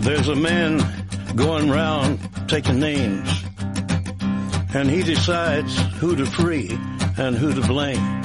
There's a man going round taking names, and he decides who to free and who to blame.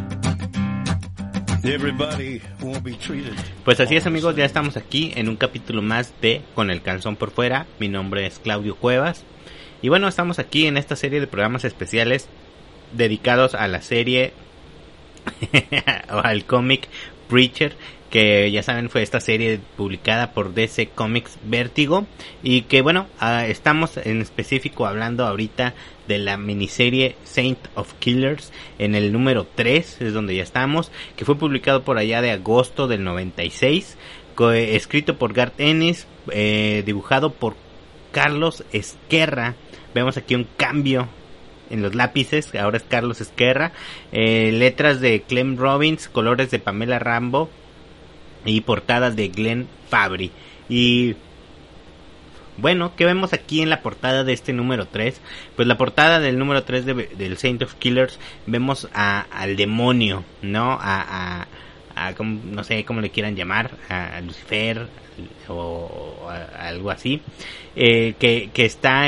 Everybody won't be treated. Pues así es, amigos, ya estamos aquí en un capítulo más de Con el calzón por fuera. Mi nombre es Claudio Cuevas. Y bueno, estamos aquí en esta serie de programas especiales dedicados a la serie o al cómic Preacher, que ya saben fue esta serie publicada por DC Comics Vértigo, y que bueno, estamos en específico hablando ahorita de la miniserie Saint of Killers. En el número 3 es donde ya estamos, que fue publicado por allá de agosto del 96, escrito por Garth Ennis, dibujado por Carlos Ezquerra. Vemos aquí un cambio en los lápices, ahora es Carlos Ezquerra, letras de Clem Robbins, colores de Pamela Rambo y portadas de Glenn Fabry. Y bueno, ¿qué vemos aquí en la portada de este número 3? Pues la portada del número 3 del Saint of Killers, vemos al demonio, ¿no? No sé cómo le quieran llamar, a Lucifer o a algo así, que está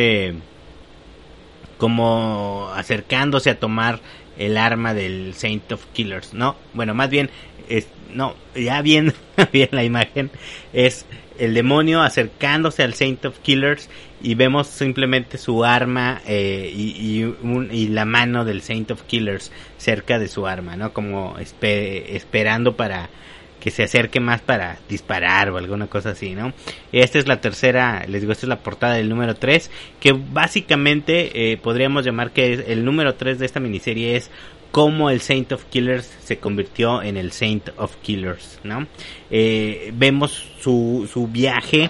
como acercándose a tomar el arma del Saint of Killers, ¿no? Bueno, más bien, ya viendo bien la imagen, es el demonio acercándose al Saint of Killers, y vemos simplemente su arma y la mano del Saint of Killers cerca de su arma, ¿no? Como esperando para que se acerque más para disparar o alguna cosa así, ¿no? Esta es la tercera, les digo, esta es la portada del número 3, que básicamente podríamos llamar que el número 3 de esta miniserie es cómo el Saint of Killers se convirtió en el Saint of Killers, ¿no? Vemos su viaje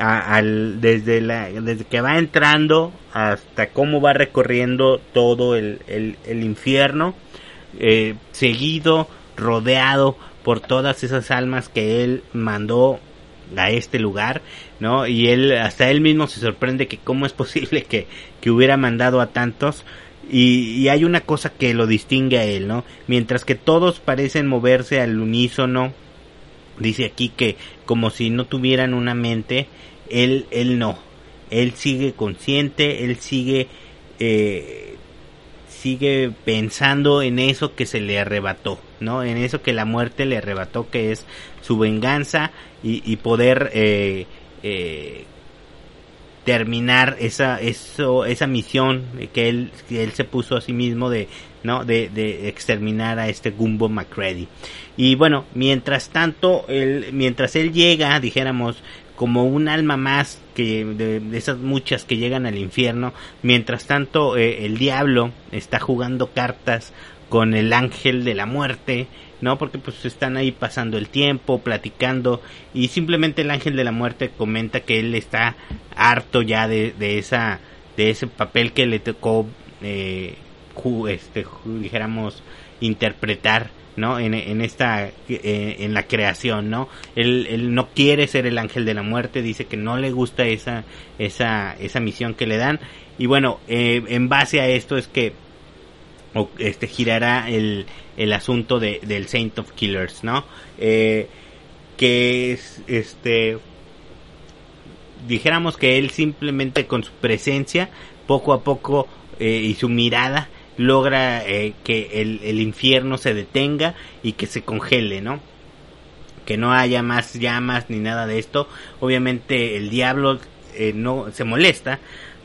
desde que va entrando hasta cómo va recorriendo todo el infierno, seguido, rodeado por todas esas almas que él mandó a este lugar, ¿no? Y hasta él mismo se sorprende que cómo es posible que hubiera mandado a tantos. Y hay una cosa que lo distingue a él, ¿no? Mientras que todos parecen moverse al unísono, dice aquí que como si no tuvieran una mente, él no. Él sigue consciente, él sigue pensando en eso que se le arrebató, ¿no? En eso que la muerte le arrebató, que es su venganza y poder terminar esa misión que él se puso a sí mismo de exterminar a este Gumbo MacReady. Y bueno, mientras él llega, dijéramos, como un alma más que de esas muchas que llegan al infierno, mientras tanto el diablo está jugando cartas con el ángel de la muerte, ¿no? Porque pues están ahí pasando el tiempo, platicando, y simplemente el ángel de la muerte comenta que él está harto ya de ese papel que le tocó dijéramos interpretar, ¿no? En la creación, ¿no? Él no quiere ser el ángel de la muerte, dice que no le gusta esa misión que le dan, y bueno, en base a esto es que girará el asunto del Saint of Killers, ¿no? Que es dijéramos que él simplemente con su presencia, poco a poco, y su mirada, logra que el infierno se detenga y que se congele, ¿no? Que no haya más llamas ni nada de esto. Obviamente el diablo no se molesta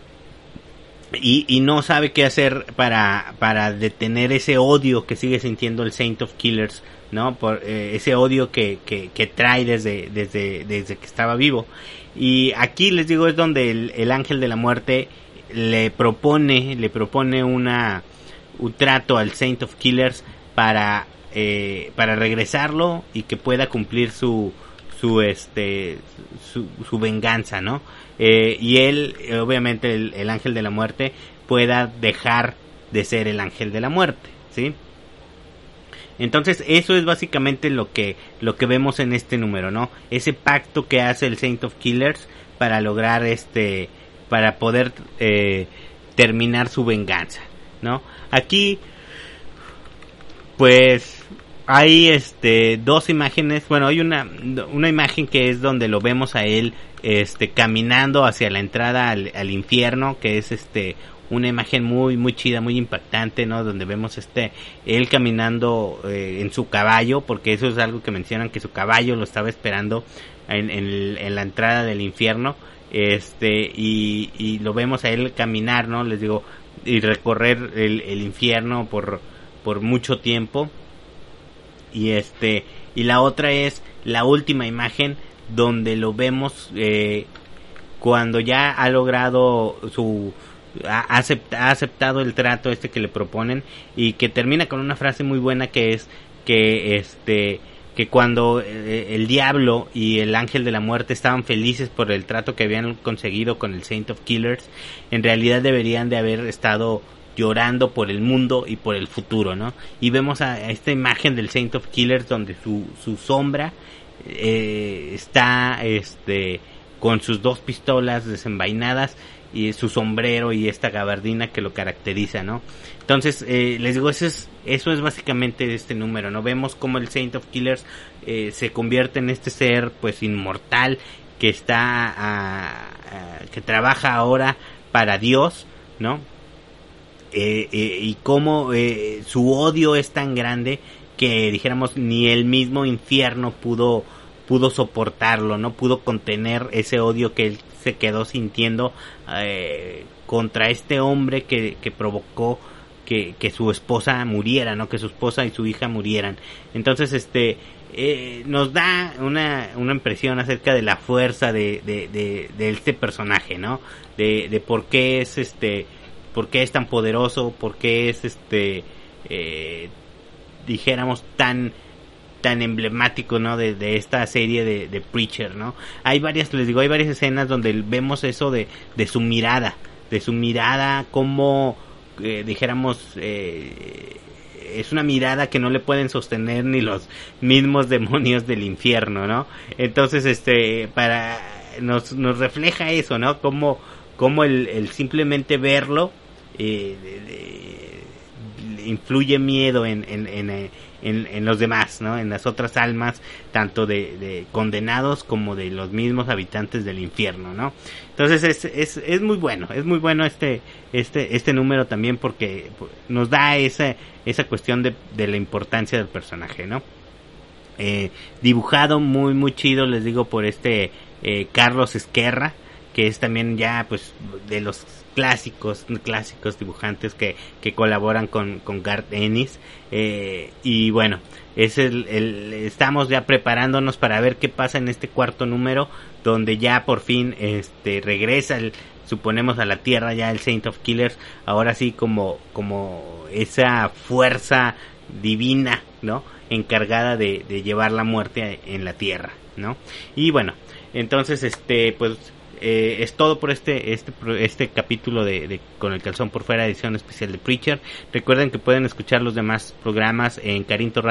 y no sabe qué hacer para detener ese odio que sigue sintiendo el Saint of Killers, ¿no? Por ese odio que trae desde que estaba vivo. Y aquí les digo es donde el ángel de la muerte le propone un trato al Saint of Killers para regresarlo y que pueda cumplir su venganza, ¿no? Y él, obviamente el ángel de la muerte, pueda dejar de ser el ángel de la muerte, ¿sí? Entonces eso es básicamente lo que vemos en este número, ¿no? Ese pacto que hace el Saint of Killers para lograr para poder terminar su venganza, ¿no? Aquí pues hay dos imágenes. Bueno, hay una imagen que es donde lo vemos a él caminando hacia la entrada al infierno, que es una imagen muy muy chida, muy impactante, ¿no? Donde vemos él caminando en su caballo, porque eso es algo que mencionan, que su caballo lo estaba esperando en la entrada del infierno, y lo vemos a él caminar, ¿no? Les digo, y recorrer el infierno por mucho tiempo. Y y la otra es la última imagen, donde lo vemos cuando ya ha logrado ha aceptado el trato que le proponen, y que termina con una frase muy buena, que es que cuando el diablo y el ángel de la muerte estaban felices por el trato que habían conseguido con el Saint of Killers, en realidad deberían de haber estado llorando por el mundo y por el futuro, ¿no? Y vemos a esta imagen del Saint of Killers, donde su sombra está con sus 2 pistolas desenvainadas, y su sombrero y esta gabardina que lo caracteriza, ¿no? Entonces, les digo, eso es básicamente este número, ¿no? Vemos cómo el Saint of Killers se convierte en este ser, pues, inmortal, que que trabaja ahora para Dios, ¿no? Y cómo su odio es tan grande que, dijéramos, ni el mismo infierno pudo soportarlo, no pudo contener ese odio que él se quedó sintiendo contra este hombre que provocó que su esposa muriera, ¿no? Que su esposa y su hija murieran. Entonces, nos da una impresión acerca de la fuerza de este personaje, ¿no? De por qué es por qué es tan poderoso, por qué es dijéramos tan emblemático, ¿no? De esta serie de Preacher, ¿no? Hay varias escenas donde vemos eso de su mirada, como dijéramos, es una mirada que no le pueden sostener ni los mismos demonios del infierno, ¿no? Entonces, nos refleja eso, ¿no? Como el simplemente verlo influye miedo en los demás, ¿no? En las otras almas, tanto de condenados como de los mismos habitantes del infierno, ¿no? Entonces es muy bueno, este número también, porque nos da esa cuestión de la importancia del personaje, ¿no? Dibujado muy muy chido, les digo, por Carlos Ezquerra, que es también ya, pues, de los clásicos dibujantes que colaboran con Garth Ennis, y bueno, estamos ya preparándonos para ver qué pasa en este cuarto número, donde ya por fin regresa suponemos a la Tierra ya el Saint of Killers, ahora sí como esa fuerza divina, ¿no? Encargada de llevar la muerte en la Tierra, ¿no? Y bueno, entonces pues es todo por este capítulo de Con el Calzón por Fuera, edición especial de Preacher. Recuerden que pueden escuchar los demás programas en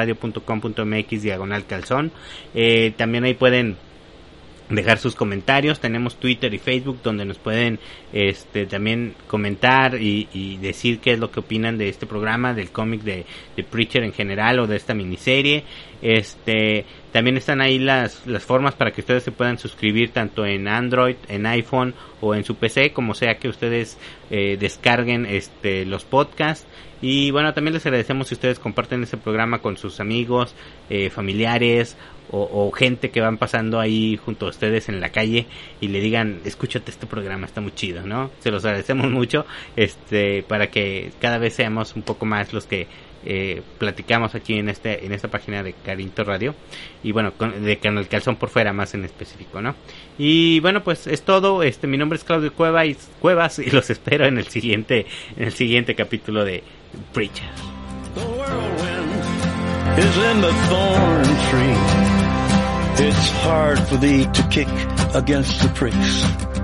carintoradio.com.mx/calzón. También ahí pueden dejar sus comentarios. Tenemos Twitter y Facebook, donde nos pueden también comentar y decir qué es lo que opinan de este programa, del cómic de Preacher en general, o de esta miniserie. También están ahí las formas para que ustedes se puedan suscribir, tanto en Android, en iPhone o en su PC, como sea que ustedes descarguen los podcasts. Y bueno, también les agradecemos si ustedes comparten este programa con sus amigos, familiares o gente que van pasando ahí junto a ustedes en la calle, y le digan: escúchate este programa, está muy chido, ¿no? Se los agradecemos mucho, para que cada vez seamos un poco más los que platicamos aquí en esta página de Carinto Radio, y bueno, Con el Calzón por Fuera más en específico, ¿no? Y bueno, pues es todo. Mi nombre es Claudio Cuevas, y los espero en el siguiente capítulo de Preacher. The whirlwind is in the thorn tree. It's hard for thee to kick against the pricks.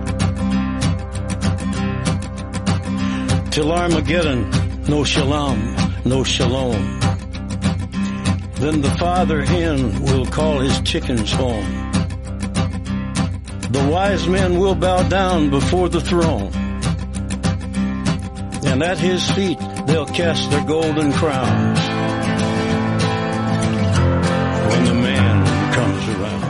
Till Armageddon, no shalom, no shalom. Then the father hen will call his chickens home. The wise men will bow down before the throne, and at his feet they'll cast their golden crowns. when the man comes around.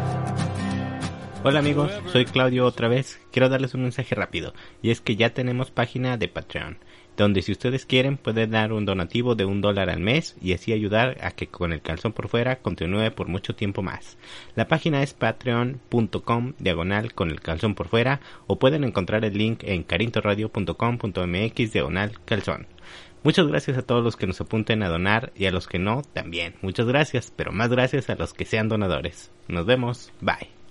Hola amigos, soy Claudio otra vez. Quiero darles un mensaje rápido, y es que ya tenemos página de Patreon, donde si ustedes quieren pueden dar un donativo de $1 al mes y así ayudar a que Con el Calzón por Fuera continúe por mucho tiempo más. La página es patreon.com/Con el Calzón por Fuera, o pueden encontrar el link en carintoradio.com.mx/calzón. Muchas gracias a todos los que nos apunten a donar, y a los que no también. Muchas gracias, pero más gracias a los que sean donadores. Nos vemos, bye.